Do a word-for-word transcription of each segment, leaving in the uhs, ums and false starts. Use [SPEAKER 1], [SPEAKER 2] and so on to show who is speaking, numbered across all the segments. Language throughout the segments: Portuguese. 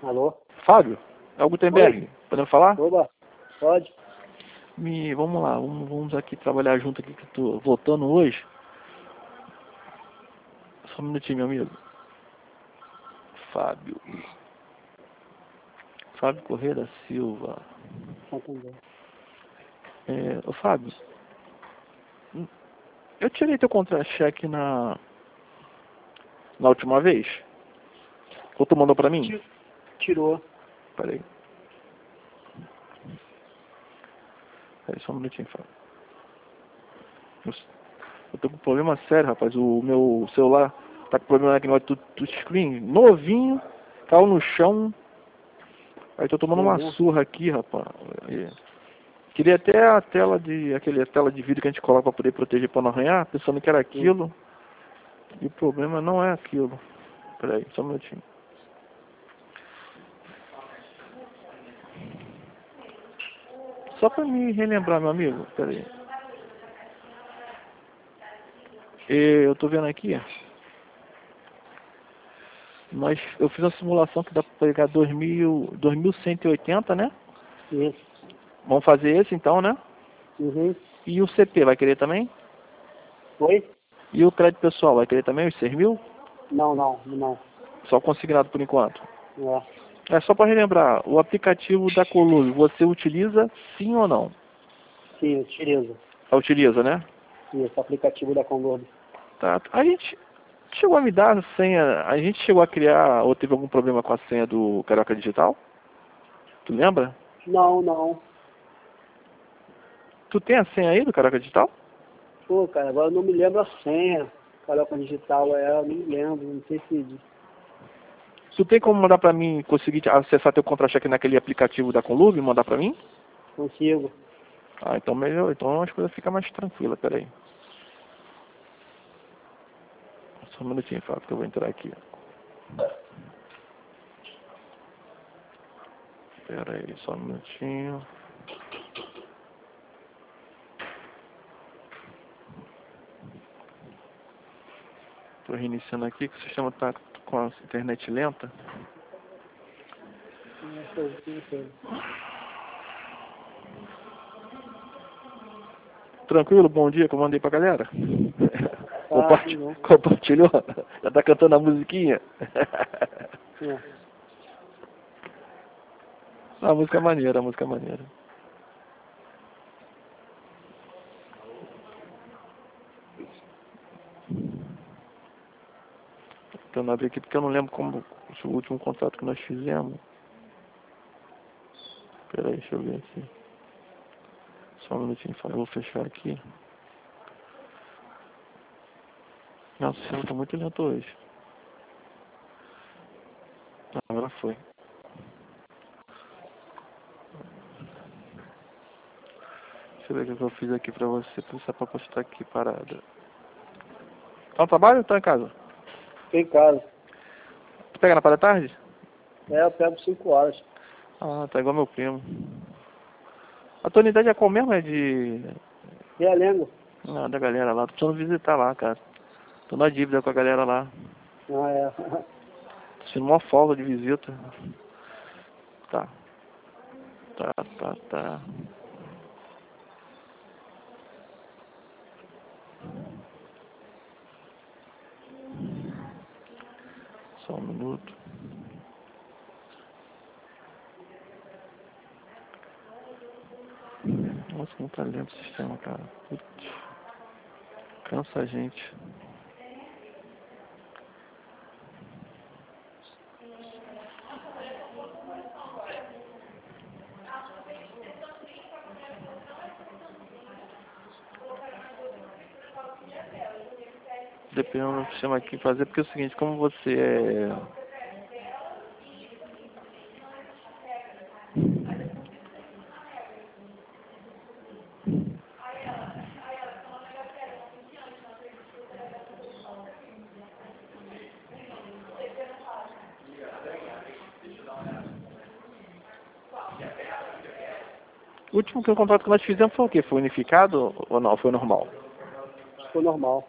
[SPEAKER 1] Alô?
[SPEAKER 2] Fábio? É o Gutenberg? Podemos falar?
[SPEAKER 1] Oba, pode?
[SPEAKER 2] Me, vamos lá, vamos, vamos aqui trabalhar junto aqui que eu tô voltando hoje. Só um minutinho, meu amigo. Fábio. Fábio Correia da Silva.
[SPEAKER 1] Santander.
[SPEAKER 2] É, ô Fábio, eu tirei teu contra-cheque na, na última vez? Ou tu mandou pra mim?
[SPEAKER 1] Tirou.
[SPEAKER 2] Peraí. Peraí só um minutinho, Fábio. Eu, eu tô com um problema sério, rapaz. O meu celular tá com problema naquele negócio do screen novinho, caiu no chão. Aí tô tomando uma
[SPEAKER 1] Uhum.
[SPEAKER 2] surra aqui, rapaz. E queria até a tela de. aquele a tela de vidro que a gente coloca pra poder proteger pra não arranhar, pensando que era aquilo. Uhum. E o problema não é aquilo. Peraí, só um minutinho. Só pra me relembrar, meu amigo, peraí. Eu tô vendo aqui. Mas eu fiz uma simulação que dá pra pegar dois mil, dois mil cento e oitenta, né?
[SPEAKER 1] Isso.
[SPEAKER 2] Vamos fazer esse então, né?
[SPEAKER 1] Uhum.
[SPEAKER 2] E o C P vai querer também?
[SPEAKER 1] Oi?
[SPEAKER 2] E o crédito pessoal vai querer também os seis mil?
[SPEAKER 1] Não, não, não.
[SPEAKER 2] Só consignado por enquanto.
[SPEAKER 1] É.
[SPEAKER 2] É só para relembrar, o aplicativo da Colube, você utiliza sim ou não?
[SPEAKER 1] Sim, utiliza.
[SPEAKER 2] Ah, utiliza, né?
[SPEAKER 1] Isso, aplicativo da Congob.
[SPEAKER 2] Tá. A gente chegou a me dar a senha, a gente chegou a criar, ou teve algum problema com a senha do Carioca Digital? Tu lembra?
[SPEAKER 1] Não, não.
[SPEAKER 2] Tu tem a senha aí do Carioca Digital?
[SPEAKER 1] Pô, cara, agora eu não me lembro a senha. Carioca Digital é, eu não me lembro, não sei se...
[SPEAKER 2] Tu tem como mandar pra mim, conseguir acessar teu contra-cheque naquele aplicativo da Colube e mandar pra mim?
[SPEAKER 1] Consigo.
[SPEAKER 2] Ah, então melhor, então as coisas ficam mais tranquilas, peraí. Só um minutinho, Fábio, que eu vou entrar aqui. Pera aí, só um minutinho. Tô reiniciando aqui, que o sistema tá com a internet lenta.
[SPEAKER 1] Não sei, não sei.
[SPEAKER 2] Tranquilo, bom dia que eu mandei pra galera.
[SPEAKER 1] Ah,
[SPEAKER 2] Comparti
[SPEAKER 1] não.
[SPEAKER 2] compartilhou? Já tá cantando a musiquinha?
[SPEAKER 1] É.
[SPEAKER 2] A música é maneira, a música é maneira. Tô na aqui porque eu não lembro como o último contrato que nós fizemos. Pera aí, deixa eu ver aqui. Só um minutinho, eu vou fechar aqui. Nossa, o sistema tá muito lento hoje. Ah, agora foi. Deixa eu ver o que eu fiz aqui pra você, pra essa papo estar aqui parada. Tá no trabalho ou tá em casa?
[SPEAKER 1] Tô em casa.
[SPEAKER 2] Tu pega na parte da tarde?
[SPEAKER 1] É, eu pego cinco horas.
[SPEAKER 2] Ah, tá igual meu primo. A tua unidade é qual mesmo? É de...
[SPEAKER 1] E a língua?
[SPEAKER 2] Ah, da galera lá. Tô precisando visitar lá, cara. Tô na dívida com a galera lá.
[SPEAKER 1] Ah, é.
[SPEAKER 2] Tô sendo uma folga de visita. Tá. Tá, tá, tá. Só um minuto. Nossa, como tá lento o sistema, cara. Putz. Cansa a gente. Dependendo do sistema aqui fazer, porque é o seguinte, como você é... O último que o contrato que nós fizemos foi o quê? Foi unificado ou não? Foi normal?
[SPEAKER 1] Ficou normal.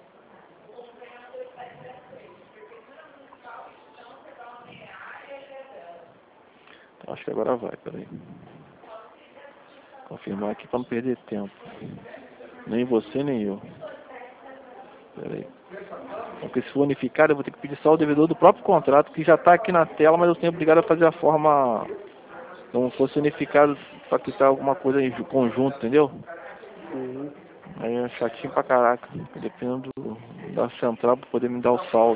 [SPEAKER 2] Acho que agora vai, peraí. Confirmar aqui para não perder tempo. Nem você, nem eu. Peraí. Porque se for unificado, eu vou ter que pedir só o devedor do próprio contrato, que já está aqui na tela, mas eu tenho obrigado a fazer a forma como se fosse unificado para quitar alguma coisa em conjunto, entendeu?
[SPEAKER 1] Uhum.
[SPEAKER 2] Aí é chatinho pra caraca, dependendo do, da central para poder me dar o saldo.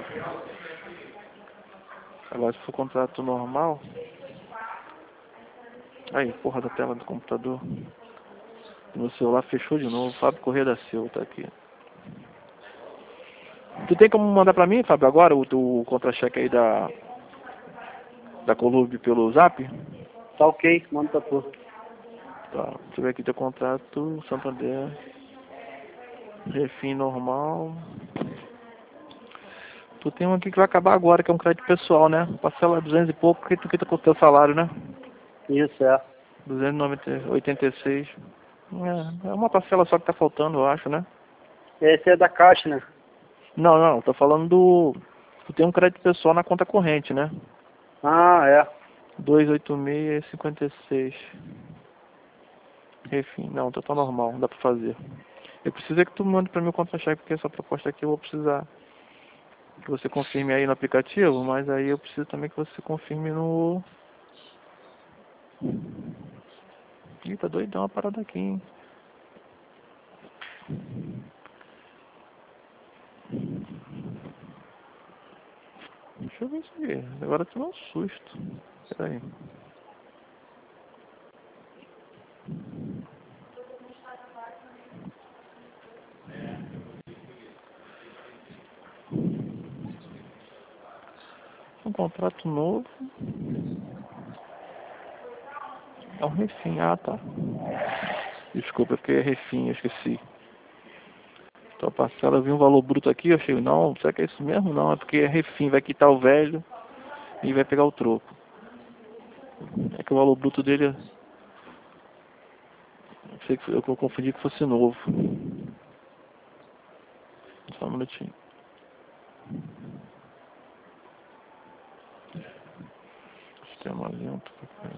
[SPEAKER 2] Agora se for contrato normal. Aí, porra da tela do computador. Meu celular fechou de novo. Fábio Corrêa da Silva tá aqui. Tu tem como mandar pra mim, Fábio, agora o, o contra-cheque aí da da Colube pelo Zap?
[SPEAKER 1] Tá ok, manda pra tu.
[SPEAKER 2] Tá. Deixa eu ver aqui teu contrato, Santander. Refim normal. Tu tem um aqui que vai acabar agora, que é um crédito pessoal, né? Parcela duzentos e pouco, que tu quita com o teu salário, né?
[SPEAKER 1] Isso, é.
[SPEAKER 2] duzentos e oitenta e seis. É, é uma parcela só que tá faltando, eu acho, né?
[SPEAKER 1] Esse é da Caixa, né?
[SPEAKER 2] Não, não, tô falando do... Tu tem um crédito pessoal na conta corrente, né?
[SPEAKER 1] Ah, é.
[SPEAKER 2] duzentos e oitenta e seis e cinquenta e seis. Enfim, não, tá tão normal, dá pra fazer. Eu preciso é que tu mande pra mim o contra-cheque, porque essa proposta aqui eu vou precisar que você confirme aí no aplicativo, mas aí eu preciso também que você confirme no... Ih, tá doidão a parada aqui, hein? Deixa eu ver isso aqui. Agora tu dá um susto. Pera aí. Um contrato novo. É um refim. Ah, tá. Desculpa, porque é refim, eu esqueci. Tua parcela, eu vi um valor bruto aqui, eu achei, não, será que é isso mesmo? Não, é porque é refim, vai quitar o velho e vai pegar o troco. É que o valor bruto dele, eu sei que eu, eu confundi que fosse novo. Só um minutinho. Sistema lento.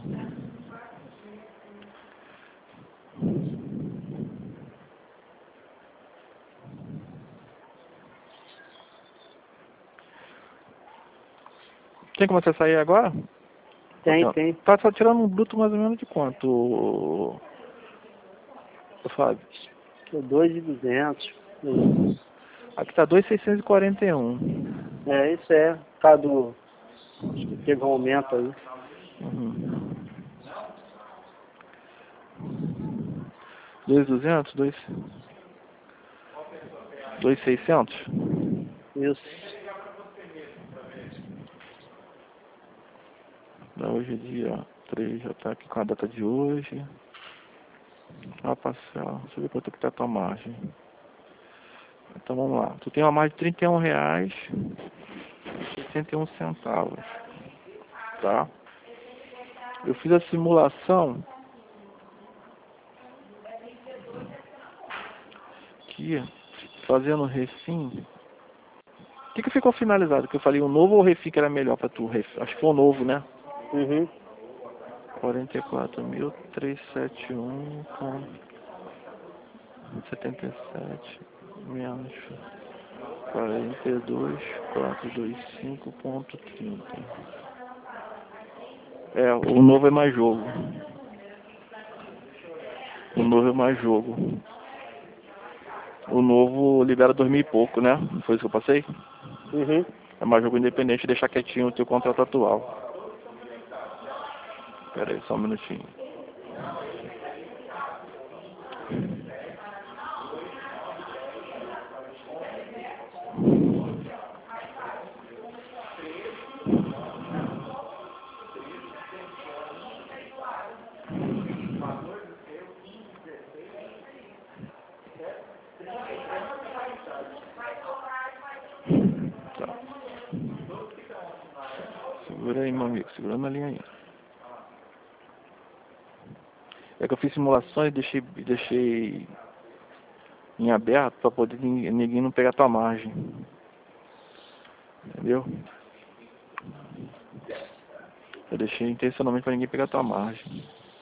[SPEAKER 2] Tem como você sair agora?
[SPEAKER 1] Tem,
[SPEAKER 2] Tá,
[SPEAKER 1] tem.
[SPEAKER 2] tá só tirando um bruto mais ou menos de quanto, ô, ô, Fábio?
[SPEAKER 1] dois mil e duzentos.
[SPEAKER 2] Aqui tá dois mil seiscentos e quarenta e um.
[SPEAKER 1] É, isso é. Por causa do... Acho que teve um aumento aí.
[SPEAKER 2] Uhum. dois mil e duzentos? dois mil e seiscentos?
[SPEAKER 1] Isso.
[SPEAKER 2] Hoje é dia três, já tá aqui com a data de hoje. A parcela, deixa eu ver quanto que tá a tua margem. Então vamos lá. Tu tem uma margem de trinta e um reais e sessenta e um centavos. Tá? Eu fiz a simulação aqui, fazendo refim. O que que ficou finalizado? Que eu falei, o novo ou o refim que era melhor pra tu? Refim? Acho que foi o novo, né?
[SPEAKER 1] Uhum.
[SPEAKER 2] quarenta e quatro mil trezentos e setenta e um com setenta e sete menos quarenta e dois mil quatrocentos e vinte e cinco ponto trinta. É, o novo é mais jogo. O novo é mais jogo. O novo libera dois mil e pouco, né? Foi isso que eu passei?
[SPEAKER 1] Uhum.
[SPEAKER 2] É mais jogo independente, deixar quietinho o teu contrato atual. Pera aí, só um minutinho. Tá. Segura aí, meu amigo. Segura na linha aí. É que eu fiz simulações e deixei, deixei em aberto para poder ninguém, ninguém não pegar tua margem. Entendeu? Eu deixei intencionalmente pra ninguém pegar tua margem.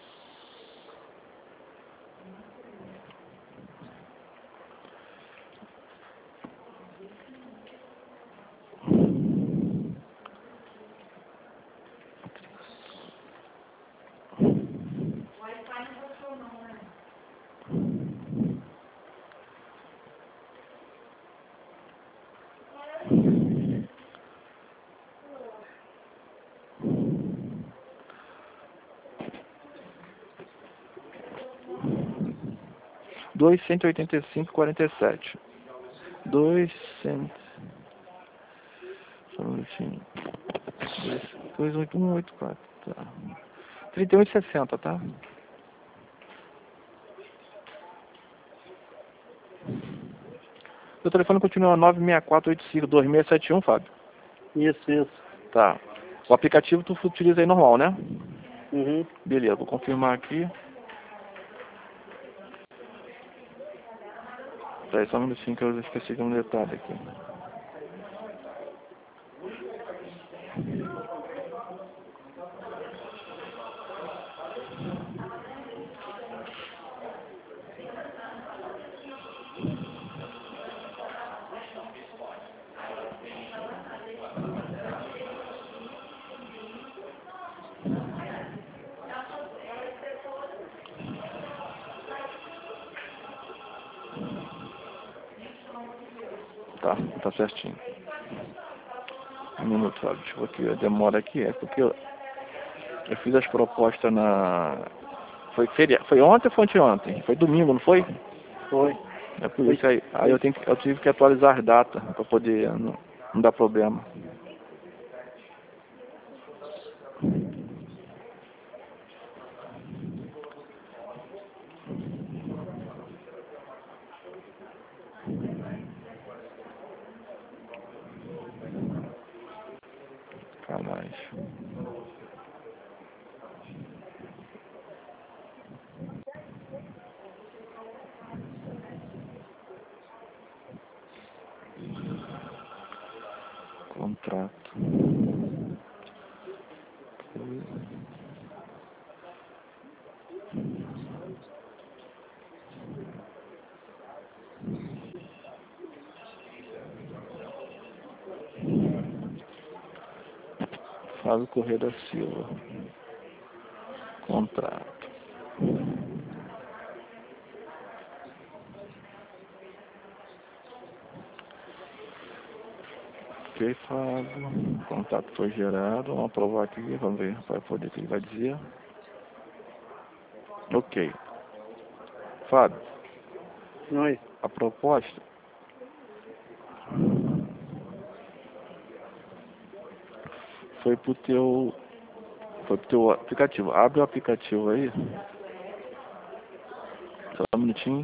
[SPEAKER 2] Dois cento e oitenta e cinco, quarenta e sete. Dois cento. Só um minutinho. Dois oito um oito quatro. Tá. Trinta e oito e sessenta, tá? Seu telefone continua nove seis quatro oito cinco dois seis sete um, Fábio?
[SPEAKER 1] Isso, isso.
[SPEAKER 2] Tá. O aplicativo tu utiliza aí normal, né?
[SPEAKER 1] Uhum.
[SPEAKER 2] Beleza, vou confirmar aqui. Peraí, só um minutinho que eu esqueci de um detalhe aqui. Tá, tá certinho. Um minuto, Fábio. Deixa eu ver aqui, a demora aqui é porque eu, eu fiz as propostas na... Foi feria... Foi ontem ou foi anteontem? Foi domingo, não foi?
[SPEAKER 1] Foi.
[SPEAKER 2] É por isso aí. Aí eu, tenho que, eu tive que atualizar as datas para poder não, não dar problema. Canais. Contrato. Fábio Corrêa da Silva. Contrato. Ok, Fábio. O contato foi gerado. Vamos aprovar aqui. Vamos ver para poder o que ele vai dizer. Ok. Fábio.
[SPEAKER 1] Oi.
[SPEAKER 2] A proposta foi pro teu. Foi pro teu aplicativo. Abre o aplicativo aí. Só um minutinho.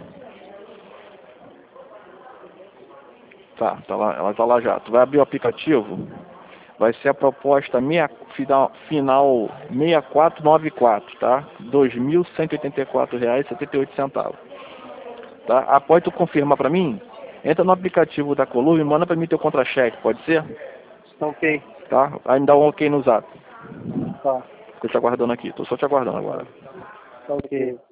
[SPEAKER 2] Tá, tá lá, ela tá lá já. Tu vai abrir o aplicativo. Vai ser a proposta meia, final, final seis quatro nove quatro, tá? dois mil cento e oitenta e quatro reais e setenta e oito centavos. Tá? Após tu confirmar pra mim, entra no aplicativo da Coluna e manda pra mim teu contra-cheque, pode ser?
[SPEAKER 1] Tá ok.
[SPEAKER 2] Tá? Aí me dá um ok no zap.
[SPEAKER 1] Tá.
[SPEAKER 2] Tô te aguardando aqui, tô só te aguardando agora.
[SPEAKER 1] Tá ok.